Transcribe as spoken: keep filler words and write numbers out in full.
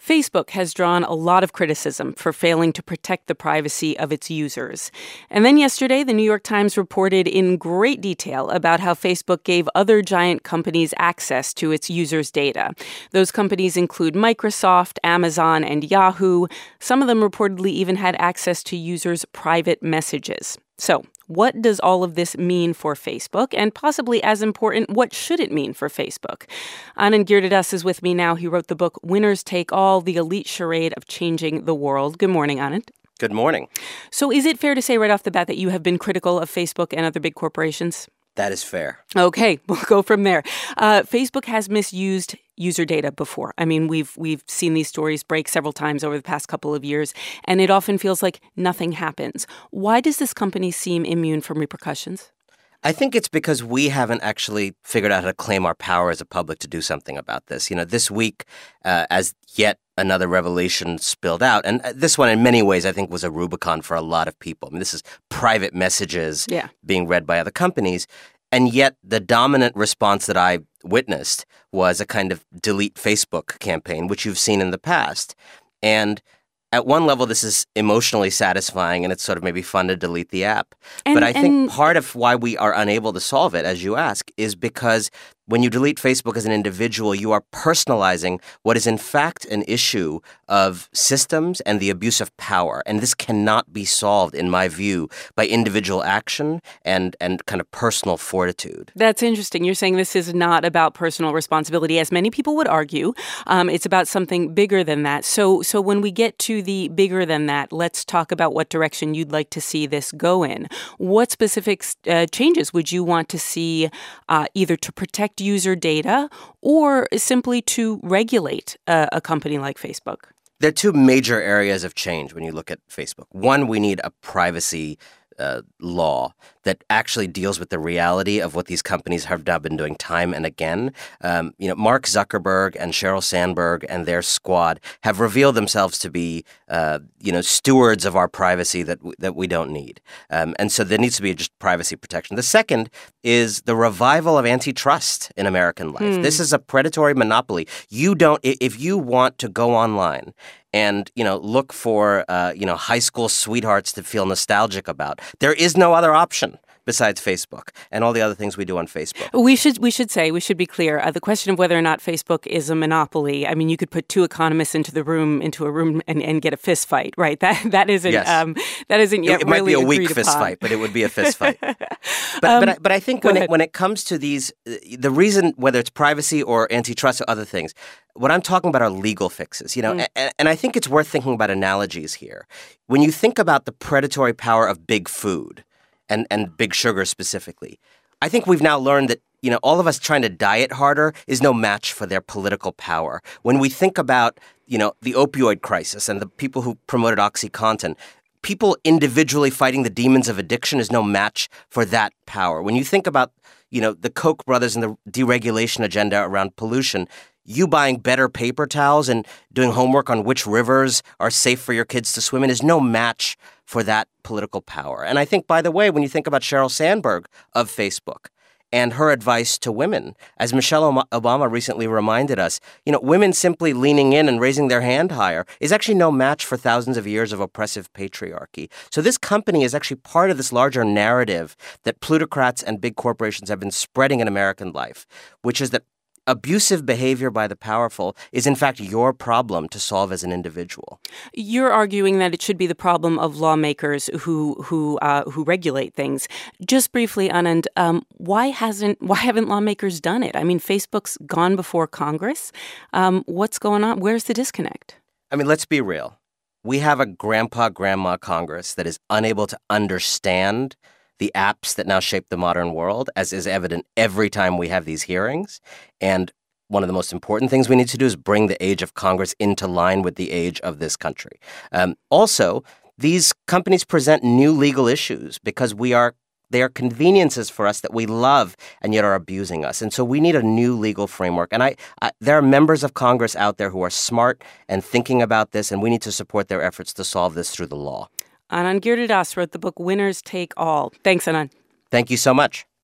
Facebook has drawn a lot of criticism for failing to protect the privacy of its users. And then yesterday, the New York Times reported in great detail about how Facebook gave other giant companies access to its users' data. Those companies include Microsoft, Amazon, and Yahoo. Some of them reportedly even had access to users' private messages. So, what does all of this mean for Facebook? And possibly as important, what should it mean for Facebook? Anand Giridharadas is with me now. He wrote the book Winners Take All, The Elite Charade of Changing the World. Good morning, Anand. Good morning. So is it fair to say right off the bat that you have been critical of Facebook and other big corporations? That is fair. Okay, we'll go from there. Uh, Facebook has misused user data before. I mean, we've we've seen these stories break several times over the past couple of years, and it often feels like nothing happens. Why does this company seem immune from repercussions? I think it's because we haven't actually figured out how to claim our power as a public to do something about this. You know, this week, uh, as yet another revelation spilled out, and this one in many ways I think was a Rubicon for a lot of people. I mean, this is private messages yeah. being read by other companies, and yet the dominant response that I witnessed was a kind of delete Facebook campaign, which you've seen in the past. And at one level, this is emotionally satisfying, and it's sort of maybe fun to delete the app. And, but I and... think part of why we are unable to solve it, as you ask, is because when you delete Facebook as an individual, you are personalizing what is in fact an issue of systems and the abuse of power. And this cannot be solved, in my view, by individual action and, and kind of personal fortitude. That's interesting. You're saying this is not about personal responsibility, as many people would argue. Um, it's about something bigger than that. So, so when we get to the bigger than that, let's talk about what direction you'd like to see this go in. What specific uh, changes would you want to see uh, either to protect user data or simply to regulate uh, a company like Facebook? There are two major areas of change when you look at Facebook. One, we need a privacy uh, law that actually deals with the reality of what these companies have now been doing time and again. Um, you know, Mark Zuckerberg and Sheryl Sandberg and their squad have revealed themselves to be, uh, you know, stewards of our privacy that w- that we don't need. Um, and so there needs to be just privacy protection. The second is the revival of antitrust in American life. Hmm. This is a predatory monopoly. You don't, if you want to go online and, you know, look for, uh, you know, high school sweethearts to feel nostalgic about, there is no other option besides Facebook and all the other things we do on Facebook. We should we should say, we should be clear, uh, the question of whether or not Facebook is a monopoly, I mean, you could put two economists into the room, into a room and, and get a fist fight, right? That That isn't, yes. um, that isn't yet it, it really might be a weak agreed fist upon. fight, but it would be a fist fight. But, um, but, I, but I think when ahead. it, when it comes to these, the reason, whether it's privacy or antitrust or other things, what I'm talking about are legal fixes, you know, Mm. and, and I think it's worth thinking about analogies here. When you think about the predatory power of big food, and, and big sugar specifically, I think we've now learned that, you know, all of us trying to diet harder is no match for their political power. When we think about, you know, the opioid crisis and the people who promoted OxyContin, people individually fighting the demons of addiction is no match for that power. When you think about, you know, the Koch brothers and the deregulation agenda around pollution, you buying better paper towels and doing homework on which rivers are safe for your kids to swim in is no match for that political power. And I think, by the way, when you think about Sheryl Sandberg of Facebook and her advice to women, as Michelle Obama recently reminded us, you know, women simply leaning in and raising their hand higher is actually no match for thousands of years of oppressive patriarchy. So this company is actually part of this larger narrative that plutocrats and big corporations have been spreading in American life, which is that abusive behavior by the powerful is, in fact, your problem to solve as an individual. You're arguing that it should be the problem of lawmakers who who uh, who regulate things. Just briefly, Anand, um, why hasn't why haven't lawmakers done it? I mean, Facebook's gone before Congress. Um, what's going on? Where's the disconnect? I mean, let's be real. We have a grandpa, grandma Congress that is unable to understand the apps that now shape the modern world, as is evident every time we have these hearings. And one of the most important things we need to do is bring the age of Congress into line with the age of this country. Um, also, these companies present new legal issues because we are they are conveniences for us that we love and yet are abusing us. And so we need a new legal framework. And I, I there are members of Congress out there who are smart and thinking about this, and we need to support their efforts to solve this through the law. Anand Giridharadas wrote the book Winners Take All. Thanks, Anand. Thank you so much.